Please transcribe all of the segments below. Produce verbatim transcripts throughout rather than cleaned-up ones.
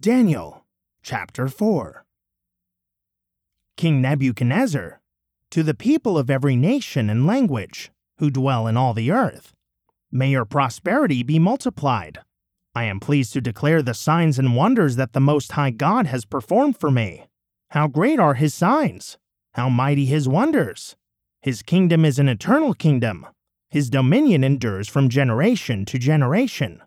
Daniel, chapter four. King Nebuchadnezzar, to the people of every nation and language who dwell in all the earth, may your prosperity be multiplied. I am pleased to declare the signs and wonders that the Most High God has performed for me. How great are his signs! How mighty his wonders! His kingdom is an eternal kingdom. His dominion endures from generation to generation.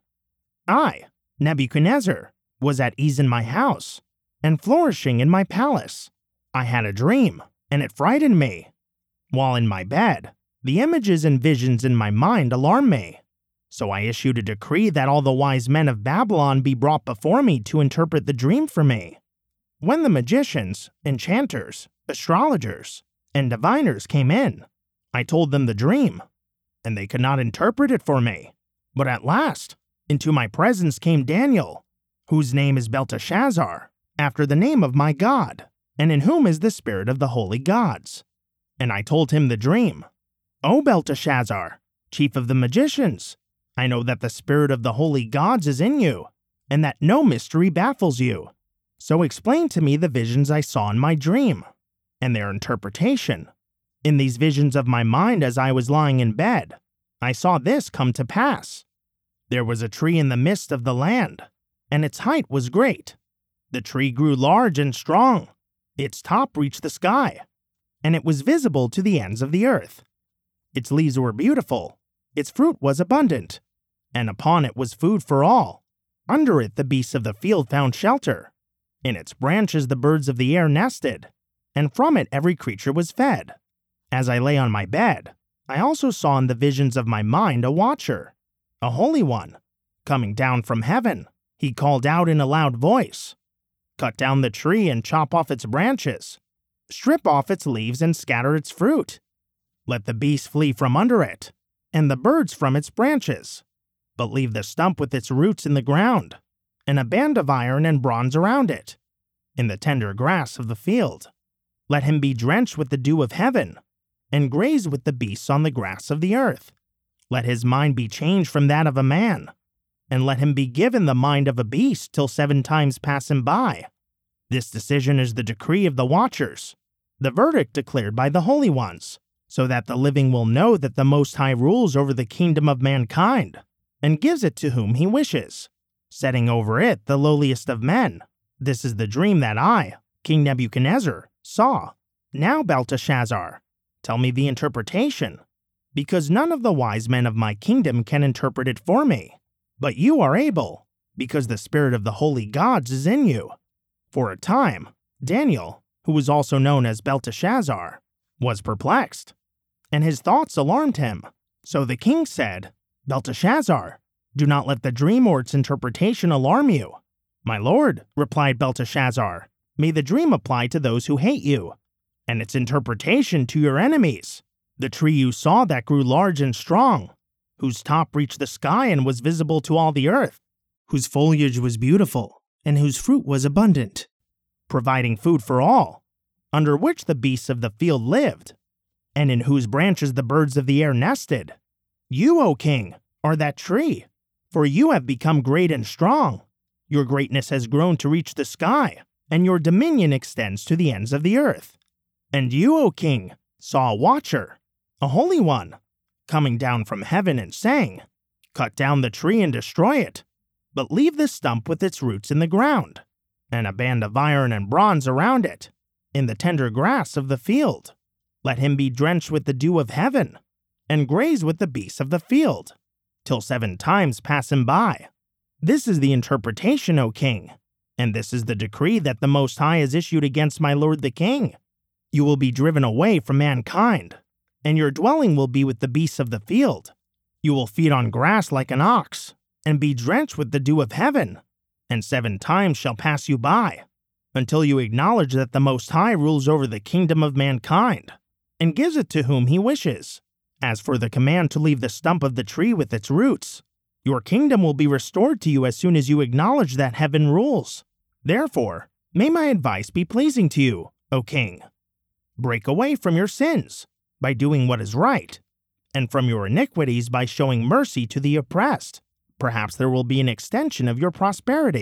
I, Nebuchadnezzar, was at ease in my house and flourishing in my palace. I had a dream, and it frightened me. While in my bed, the images and visions in my mind alarmed me. So I issued a decree that all the wise men of Babylon be brought before me to interpret the dream for me. When the magicians, enchanters, astrologers, and diviners came in, I told them the dream, and they could not interpret it for me. But at last, into my presence came Daniel, whose name is Belteshazzar, after the name of my God, and in whom is the spirit of the holy gods. And I told him the dream. O Belteshazzar, chief of the magicians, I know that the spirit of the holy gods is in you, and that no mystery baffles you. So explain to me the visions I saw in my dream, and their interpretation. In these visions of my mind as I was lying in bed, I saw this come to pass. There was a tree in the midst of the land, and its height was great. The tree grew large and strong. Its top reached the sky, and it was visible to the ends of the earth. Its leaves were beautiful. Its fruit was abundant, and upon it was food for all. Under it the beasts of the field found shelter. In its branches the birds of the air nested, and from it every creature was fed. As I lay on my bed, I also saw in the visions of my mind a watcher, a holy one, coming down from heaven. He called out in a loud voice, "Cut down the tree and chop off its branches. Strip off its leaves and scatter its fruit. Let the beasts flee from under it, and the birds from its branches. But leave the stump with its roots in the ground, and a band of iron and bronze around it, in the tender grass of the field. Let him be drenched with the dew of heaven, and graze with the beasts on the grass of the earth. Let his mind be changed from that of a man, and let him be given the mind of a beast till seven times pass him by. This decision is the decree of the watchers, the verdict declared by the holy ones, so that the living will know that the Most High rules over the kingdom of mankind, and gives it to whom he wishes, setting over it the lowliest of men. This is the dream that I, King Nebuchadnezzar, saw. Now, Belteshazzar, tell me the interpretation, because none of the wise men of my kingdom can interpret it for me. But you are able, because the spirit of the holy gods is in you." For a time, Daniel, who was also known as Belteshazzar, was perplexed, and his thoughts alarmed him. So the king said, "Belteshazzar, do not let the dream or its interpretation alarm you." "My lord," replied Belteshazzar, "may the dream apply to those who hate you, and its interpretation to your enemies. The tree you saw that grew large and strong, whose top reached the sky and was visible to all the earth, whose foliage was beautiful, and whose fruit was abundant, providing food for all, under which the beasts of the field lived, and in whose branches the birds of the air nested. You, O king, are that tree, for you have become great and strong. Your greatness has grown to reach the sky, and your dominion extends to the ends of the earth. And you, O king, saw a watcher, a holy one, coming down from heaven and saying, 'Cut down the tree and destroy it, but leave the stump with its roots in the ground, and a band of iron and bronze around it, in the tender grass of the field. Let him be drenched with the dew of heaven, and graze with the beasts of the field, till seven times pass him by.' This is the interpretation, O king, and this is the decree that the Most High has issued against my lord the king. You will be driven away from mankind, and your dwelling will be with the beasts of the field. You will feed on grass like an ox, and be drenched with the dew of heaven, and seven times shall pass you by, until you acknowledge that the Most High rules over the kingdom of mankind, and gives it to whom he wishes. As for the command to leave the stump of the tree with its roots, your kingdom will be restored to you as soon as you acknowledge that heaven rules. Therefore, may my advice be pleasing to you, O king. Break away from your sins by doing what is right, and from your iniquities by showing mercy to the oppressed. Perhaps there will be an extension of your prosperity.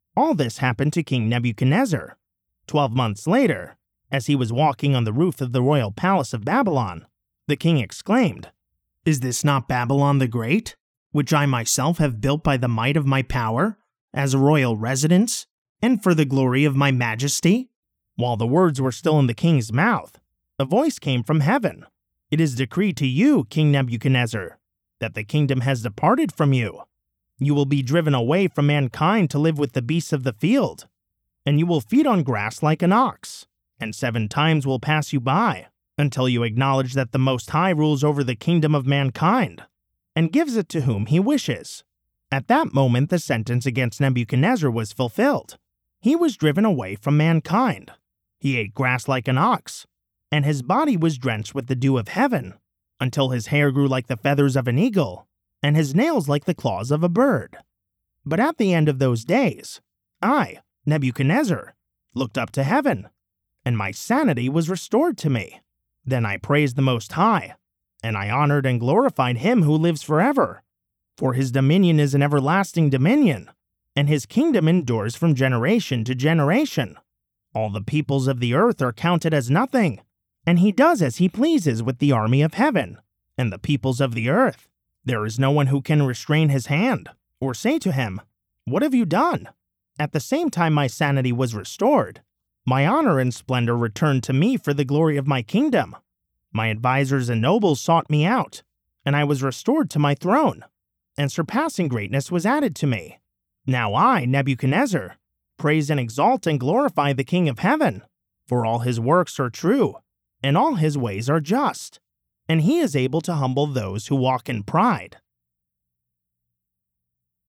All this happened to King Nebuchadnezzar. Twelve months later, as he was walking on the roof of the royal palace of Babylon, the king exclaimed, "Is this not Babylon the Great, which I myself have built by the might of my power, as a royal residence, and for the glory of my majesty?" While the words were still in the king's mouth, a voice came from heaven. "It is decreed to you, King Nebuchadnezzar, that the kingdom has departed from you. You will be driven away from mankind to live with the beasts of the field, and you will feed on grass like an ox, and seven times will pass you by, until you acknowledge that the Most High rules over the kingdom of mankind, and gives it to whom he wishes." At that moment the sentence against Nebuchadnezzar was fulfilled. He was driven away from mankind. He ate grass like an ox, and his body was drenched with the dew of heaven, until his hair grew like the feathers of an eagle, and his nails like the claws of a bird. But at the end of those days, I, Nebuchadnezzar, looked up to heaven, and my sanity was restored to me. Then I praised the Most High, and I honored and glorified him who lives forever. For his dominion is an everlasting dominion, and his kingdom endures from generation to generation. All the peoples of the earth are counted as nothing, and he does as he pleases with the army of heaven and the peoples of the earth. There is no one who can restrain his hand, or say to him, "What have you done?" At the same time my sanity was restored. My honor and splendor returned to me for the glory of my kingdom. My advisors and nobles sought me out, and I was restored to my throne, and surpassing greatness was added to me. Now I, Nebuchadnezzar, praise and exalt and glorify the King of heaven, for all his works are true, and all his ways are just, and he is able to humble those who walk in pride.